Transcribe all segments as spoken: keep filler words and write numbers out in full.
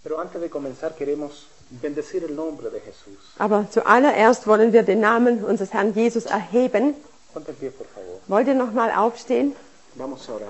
Pero antes de comenzar queremos bendecir el nombre de Jesús. Aber zuallererst wollen wir den Namen unseres Herrn Jesus erheben. Ponte en pie, por favor. Wollt ihr noch mal aufstehen? Vamos a orar.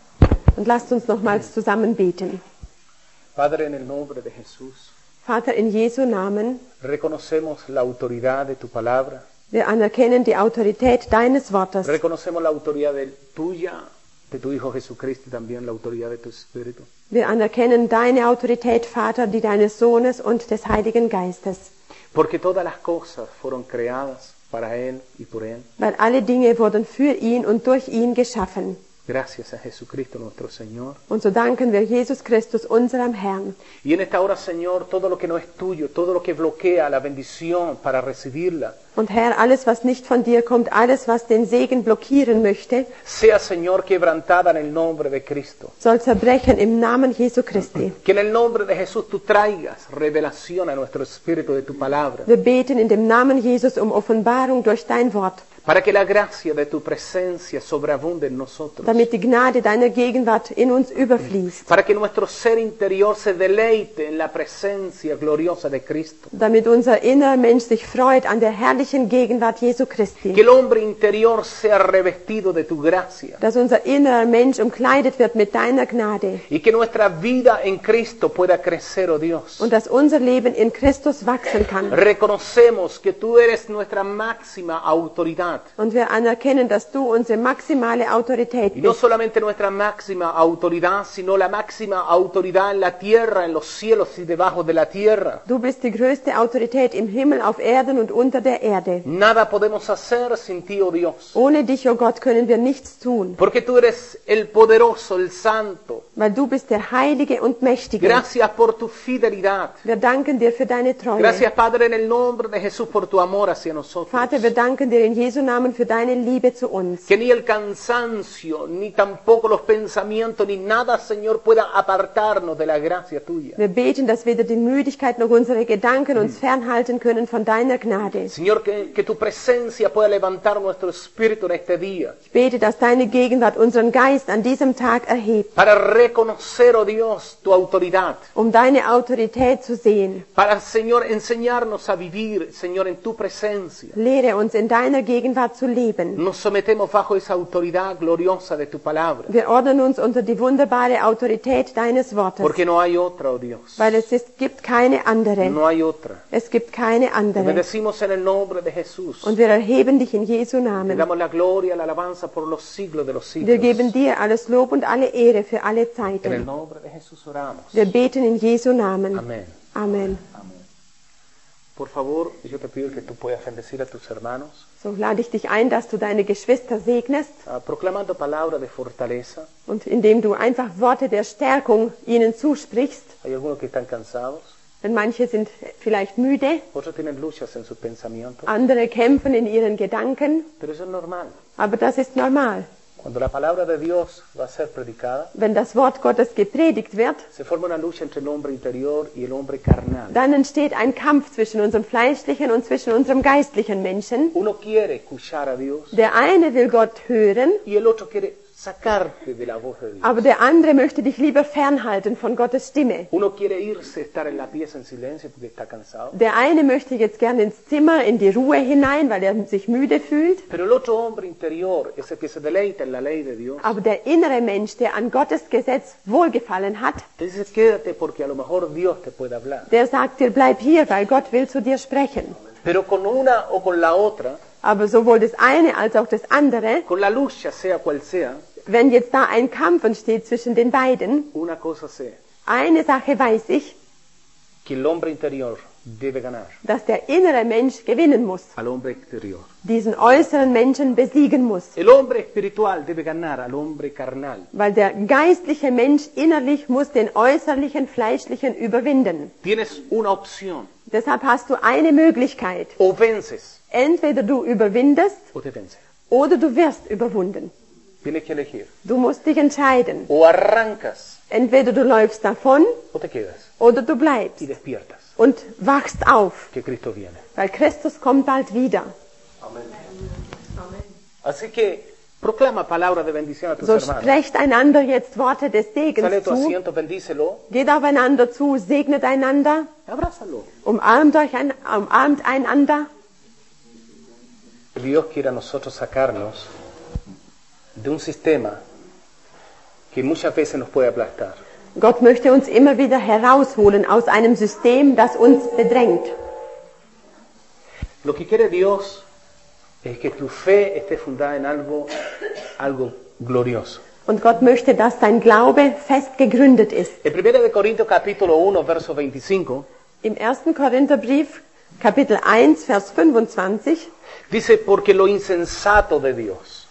Und lasst uns nochmals zusammen beten. Padre, en el nombre de Jesús, Vater, in Jesu Namen, reconocemos la autoridad de tu palabra. wir anerkennen die Autorität deines Wortes. Reconocemos la autoridad de tuya, de tu Hijo Jesucristo y también la autoridad de tu Espíritu. Wir anerkennen deine Autorität, Vater, die deines Sohnes und des Heiligen Geistes. Porque todas las cosas fueron creadas para Él y por Él. Weil alle Dinge wurden für ihn und durch ihn geschaffen. Gracias a Jesucristo nuestro Señor. Und so danken wir Jesus Christus, unserem Herrn. Y en esta hora, Señor, todo lo que no es tuyo, todo lo que bloquea la bendición para recibirla, Und Herr, alles, was nicht von dir kommt, alles, was den Segen blockieren möchte, sea, Señor, quebrantada en el nombre de Cristo. soll zerbrechen im Namen Jesu Christi. Que en el nombre de Jesús tú traigas revelación a nuestro espíritu de tu palabra, Wir beten in dem Namen Jesus um Offenbarung durch dein Wort, para que la gracia de tu presencia sobreabunde en nosotros, damit die Gnade deiner Gegenwart in uns überfließt, para que nuestro ser interior se deleite en la presencia gloriosa de Cristo, damit unser innerer Mensch sich freut an der herrlichen Gegenwart Jesu que Christi, el hombre interior sea revestido de tu gracia dass unser innerer Mensch umkleidet wird mit deiner Gnade y que nuestra vida en Cristo pueda crecer, oh Dios. und dass unser Leben in Christus wachsen kann. Reconocemos que tú eres nuestra máxima autoridad. Und wir anerkennen, dass du unsere maximale Autorität Y no bist. solamente nuestra máxima autoridad, sino la máxima autoridad en la tierra, en los cielos y debajo de la tierra. Du bist die größte Autorität im Himmel, auf Erden und unter der Erde. Nada podemos hacer sin ti, oh Dios. Ohne dich, oh Gott, können wir nichts tun, Porque tú eres el poderoso, el santo. weil du bist der Heilige und Mächtige. Gracias por tu fidelidad. Wir danken dir für deine Treue. Gracias, Padre, en el nombre de Jesús por tu amor hacia nosotros. Vater, wir danken dir in Jesu Namen für deine Liebe zu uns. Que ni el cansancio, ni tampoco los pensamientos, ni nada, Señor, pueda apartarnos de la gracia tuya. Wir beten, dass weder die Müdigkeit noch unsere Gedanken uns fernhalten können von deiner Gnade. Señor, que, que tu presencia pueda levantar nuestro espíritu en este día. Ich bete, dass deine Gegenwart unseren Geist an diesem Tag erhebt, Para reconocer, oh Dios, tu autoridad. um deine Autorität zu sehen. Para, Señor, enseñarnos a vivir, Señor, en tu presencia. Lehre uns in deiner Gegenwart zu leben. Nos sometemos bajo esa autoridad gloriosa de tu palabra. Wir ordnen uns unter die wunderbare Autorität deines Wortes, Porque no hay otra, oh Dios. weil es ist, gibt keine andere. No hay otra. Es gibt keine Te andere. bendecimos en el nombre de Jesús. Und wir erheben dich in Jesu Te Namen. damos la gloria, la alabanza por los siglos de los Wir geben siglos. dir alles Lob und alle Ehre für alle En el Zeiten. nombre de Jesús oramos. Wir beten in Jesu Namen. Amén. Amen. Amén. Por favor, yo te pido que tú puedas bendecir a tus hermanos, So lade ich dich ein, dass du deine Geschwister segnest ah, proclamando palabras de fortaleza. und indem du einfach Worte der Stärkung ihnen zusprichst. Hay algunos que están cansados, Denn manche sind vielleicht müde, otros tienen luchas en sus pensamientos, andere kämpfen in ihren Gedanken, pero eso es normal. aber das ist normal. Cuando la palabra de Dios va a ser predicada, Wenn das Wort Gottes gepredigt wird, se forma una lucha entre el hombre interior y el hombre carnal. dann entsteht ein Kampf zwischen unserem fleischlichen und zwischen unserem geistlichen Menschen. Uno quiere escuchar a Dios Der eine will Gott hören, y el otro quiere sacarte de la voz de Dios. aber der andere möchte dich lieber fernhalten von Gottes Stimme. Uno quiere irse, estar en la pieza en silencio porque está cansado. Der eine möchte jetzt gerne ins Zimmer, in die Ruhe hinein, weil er sich müde fühlt. Pero el otro hombre interior es el que se deleita en la ley de Dios. Aber der innere Mensch, der an Gottes Gesetz wohlgefallen hat, Te dice, quédate porque a lo mejor Dios te puede hablar. der sagt dir, bleib hier, weil Gott will zu dir sprechen. Pero con una o con la otra, Aber sowohl das eine als auch das andere, con la lucha, sea cual sea, wenn jetzt da ein Kampf entsteht zwischen den beiden, una cosa sé, eine Sache weiß ich, que el hombre interior debe ganar dass der innere Mensch gewinnen muss, al hombre exterior. diesen äußeren Menschen besiegen muss. El hombre espiritual debe ganar al hombre carnal. Weil der geistliche Mensch innerlich muss den äußerlichen, fleischlichen überwinden. Tienes una opción, Deshalb hast du eine Möglichkeit. o vences Entweder du überwindest o te vences. oder du wirst überwunden. Tienes que elegir, Du musst dich entscheiden. o arrancas Entweder du läufst davon o te quedas oder du y bleibst despiertas, und wachst auf, que Cristo viene. weil Christus kommt bald wieder. Así que Proclama palabra de bendición a tus So hermanos. sprecht einander jetzt Worte des Sale Segens de tu zu. asiento, bendícelo, Geht aufeinander zu, segnet einander, abrázalo. umarmt euch ein, umarmt einander. Dios quiere a nosotros sacarnos de un sistema que muchas veces nos puede aplastar. Gott möchte uns immer wieder herausholen aus einem System, das uns bedrängt. Lo que quiere Dios es que tu fe esté fundada en algo, algo glorioso. Und Gott möchte, dass dein Glaube fest gegründet ist. En primera de Corintios capítulo uno, verso veinticinco, Im ersten Korintherbrief, Kapitel eins, Vers fünfundzwanzig, dice, porque lo insensato de Dios.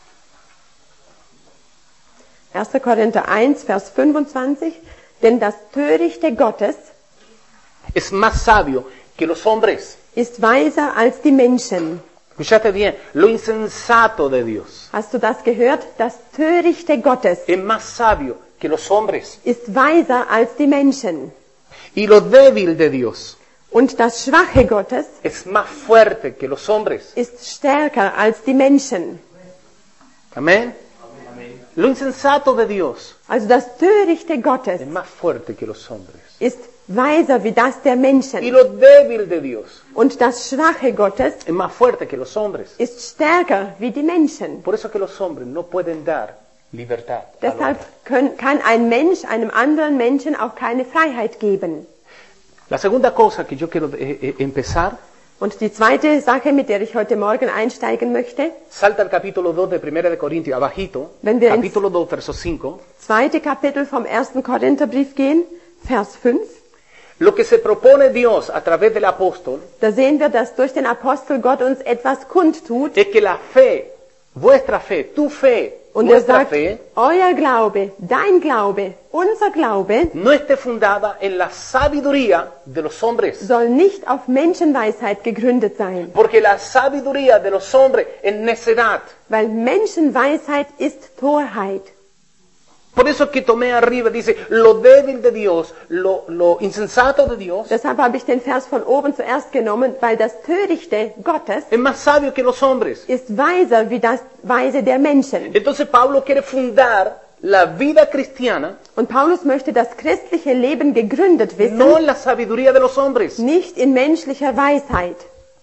erster Korinther eins, Vers fünfundzwanzig, denn das Törichte Gottes Es más sabio que los hombres. ist weiser als die Menschen. Escuchaste bien, lo insensato de Dios Hast du das gehört? Das Törichte Gottes es más sabio que los hombres. ist weiser als die Menschen. Y lo débil de Dios Und das Schwache Gottes es más fuerte que los hombres. ist stärker als die Menschen. Amén. Lo insensato de Dios Also das Törichte Gottes es más fuerte que los hombres. ist weiser wie das der Y Menschen. lo débil de Dios Und das Schwache Gottes es más fuerte que los hombres. ist stärker wie die Menschen. Por eso que los hombres no pueden dar libertad. al Deshalb hombre. können, kann ein Mensch einem anderen Menschen auch keine Freiheit geben. La segunda cosa que yo quiero eh, eh, empezar, Und die zweite Sache, mit der ich heute Morgen einsteigen möchte, salta al capítulo dos de primera de Corintios, abajito, Wenn wir ins- capítulo dos, verso cinco. zweite Kapitel vom ersten Korintherbrief gehen, Vers fünf. Lo que se propone Dios a través del apóstol Da sehen wir, dass durch den Apostel Gott uns etwas kundtut. es que la fe, vuestra fe, tu fe, Und er nuestra sagt, fe, euer Glaube, dein Glaube, unser Glaube no esté fundada en la sabiduría de los hombres. soll nicht auf Menschenweisheit gegründet sein. Porque la sabiduría de los hombres es necedad. Weil Menschenweisheit ist Torheit. Por eso que tomé arriba, dice, lo débil de Dios, lo, lo insensato de Dios, Deshalb habe ich den Vers von oben zuerst genommen, weil das Törichte Gottes es más sabio que los hombres. ist weiser wie das Weise der Menschen. Entonces Pablo quiere fundar la vida cristiana Und Paulus möchte das christliche Leben gegründet wissen, no en la sabiduría de los hombres. nicht in menschlicher Weisheit.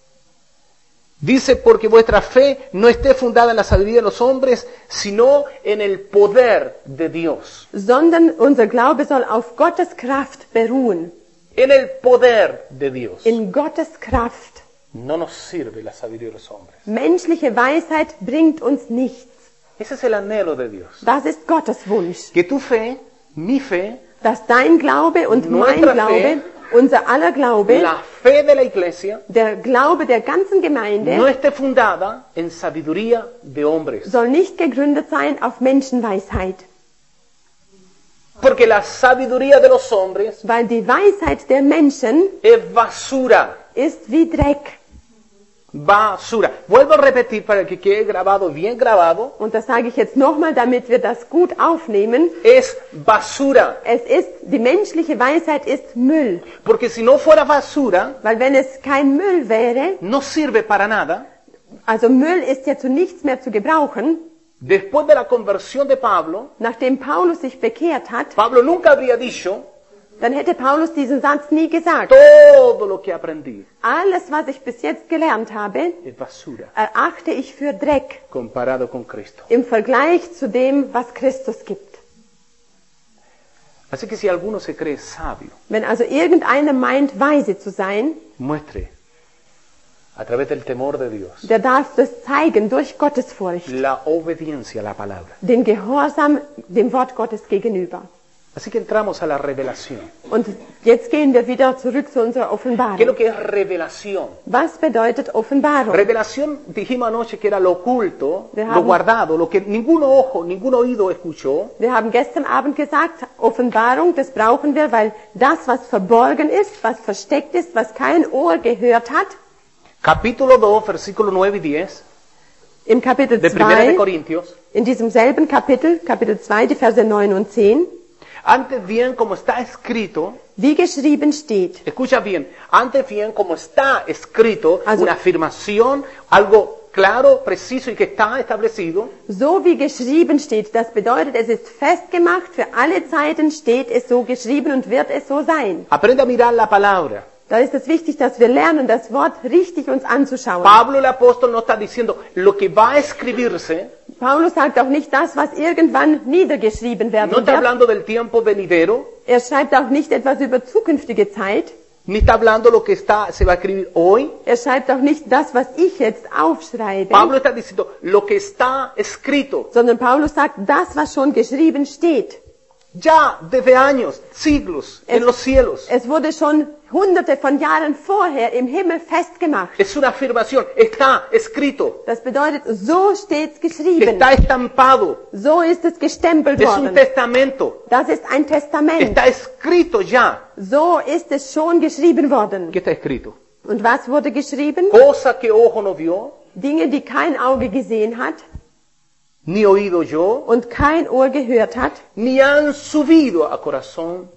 Dice, porque vuestra fe no esté fundada en la sabiduría de los hombres, sino en el poder de Dios. Sondern unser Glaube soll auf Gottes Kraft beruhen. En el poder de Dios. In Gottes Kraft. No nos sirve la sabiduría de los hombres. Menschliche Weisheit bringt uns nichts. Ese es el anhelo de Dios. Das ist Gottes Wunsch. Que tu fe, mi fe, Dass dein Glaube und mein Nuestra Glaube, fe, unser aller Glaube, la fe de la iglesia, der Glaube der ganzen Gemeinde, no esté fundada en sabiduría de hombres. soll nicht gegründet sein auf Menschenweisheit. Porque la sabiduría de los hombres Weil die Weisheit der Menschen es basura. ist wie Dreck. Basura. Vuelvo a repetir para que quede grabado, bien grabado. Und das sage ich jetzt nochmal, damit wir das gut aufnehmen. Es basura. Es ist, die menschliche Weisheit ist Müll. Porque si no fuera basura, Weil wenn es kein Müll wäre, no sirve para nada. also Müll ist ja zu nichts mehr zu gebrauchen, Después de la conversión de Pablo, nachdem Paulus sich bekehrt hat, Pablo nunca habría dicho, dann hätte Paulus diesen Satz nie gesagt. todo lo que aprendí Alles, was ich bis jetzt gelernt habe, es basura erachte ich für Dreck comparado con Cristo. im Vergleich zu dem, was Christus gibt. Así que si alguno se cree sabio, Wenn also irgendeiner meint, weise zu sein, muestre a través del temor de Dios der darf das zeigen durch Gottesfurcht, la obediencia a la palabra. den Gehorsam dem Wort Gottes gegenüber. Así que entramos a la revelación. Und jetzt gehen wir wieder zurück zu unserer ¿Qué es lo Offenbarung. que es revelación? Was bedeutet Offenbarung? Revelación, dijimos anoche que era lo oculto, Wir lo haben- guardado, lo que ningún ojo, ningún oído escuchó, Wir haben gestern Abend gesagt, Offenbarung, das brauchen wir, weil das, was verborgen ist, was versteckt ist, was kein Ohr gehört hat, capítulo dos, versículos nueve y diez, im Kapitel de Primera de zwei, Corintios, in diesem selben Kapitel, Kapitel zwei, die Verse neun und zehn, antes bien como está escrito, wie geschrieben steht. escucha bien, antes bien como está escrito, Also- una afirmación, algo claro, preciso y que está establecido, So wie geschrieben steht, das bedeutet, es ist festgemacht, für alle Zeiten steht es so geschrieben und wird es so sein. aprende a mirar la palabra. Da ist es wichtig, dass wir lernen, das Wort richtig uns anzuschauen. Pablo el apóstol no está diciendo lo que va a escribirse, Paulus sagt auch nicht das, was irgendwann niedergeschrieben werden no está wird. hablando del tiempo venidero, Er schreibt auch nicht etwas über zukünftige Zeit. ni está hablando lo que está, se va a escribir hoy. Er schreibt auch nicht das, was ich jetzt aufschreibe. Pablo está diciendo lo que está escrito Sondern Paulus sagt, das, was schon geschrieben steht. ya desde años, siglos, Es- en los cielos. Es wurde schon hunderte von Jahren vorher im Himmel festgemacht. Es una afirmación, está escrito, Das bedeutet, so steht's geschrieben. está estampado, So ist es gestempelt es un worden. testamento, Das ist ein Testament. está escrito ya. So ist es schon geschrieben worden. ¿Qué está escrito? Und was wurde geschrieben? Cosa que ojo no vio, Dinge, die kein Auge gesehen hat ni oído yo, und kein Ohr gehört hat ni han subido a corazón